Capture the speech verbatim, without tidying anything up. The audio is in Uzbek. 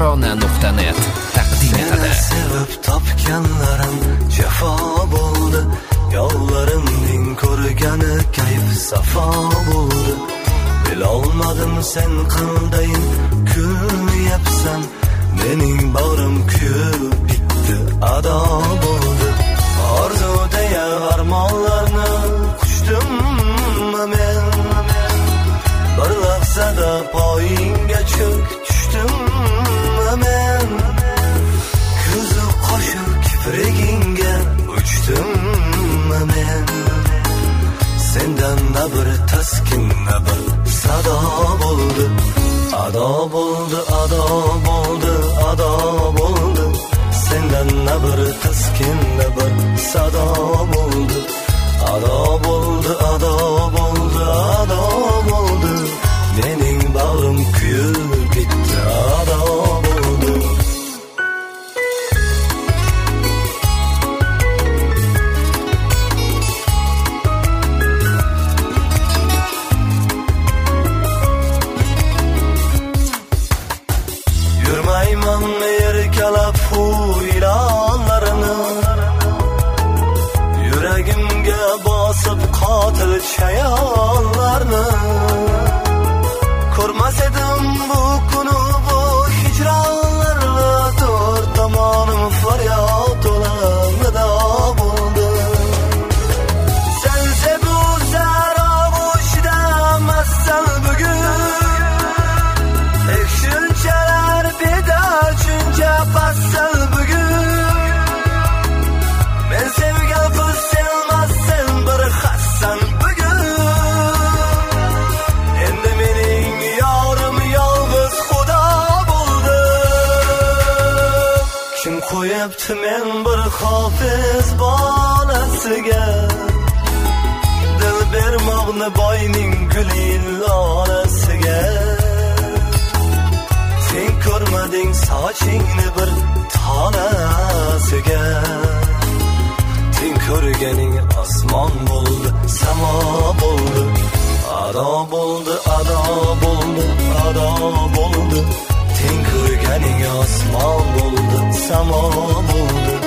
tarona nuqta net taqdim etadi. Sevib topganlarim jafo bo'ldi, yo'llarimning ko'rgani kayf safo bo'ldi. Bilolmadim sen qildayin kulyapsan, mening bag'rim kuyib bitdi, ado bo'ldi. Orzu deya armonlarni quchdim men, bir lahzada poyingga cho'k tushdim men. Ko'zi qo'shib kiprigingga uchdim men. Sendan na bir taskin, na bir sado bo'ldi, ado bo'ldi, ado bo'ldi, ado bo'ldi. Sendan na bir taskin, na bir sado bo'ldi, ado bo'ldi, ado bo'ldi, ado bo'ldi. Mening bag'rim kuyib bitdi, ado bo'ldi. Yurmayman erkalab huylarini, yuragimga bosib qotil chayonlarni. Ko'rmas edim bu kuni bu hijronlarni, to'rt tomonim faryod to'la nida bo'ldi. Sense bu sarovushda masal bugun, ekshunchalar bedal shuncha basal bugun. Men sevgan qiz sevmassan bir hassan bugun. Endi mening yorim yolg'iz xudo bo'ldi. Kim qo'yibdi men bir hofiz bolasiga, dil bermoqni boyning gulin onasiga. Sen ko'rmading sochingni bir tonasiga, sen ko'rganing osmon bo'ldi, samo bo'ldi, ado bo'ldi, ado bo'ldi, ado bo'ldi. Sen ko'rganing osmon bo'ldi, samo bo'ldi,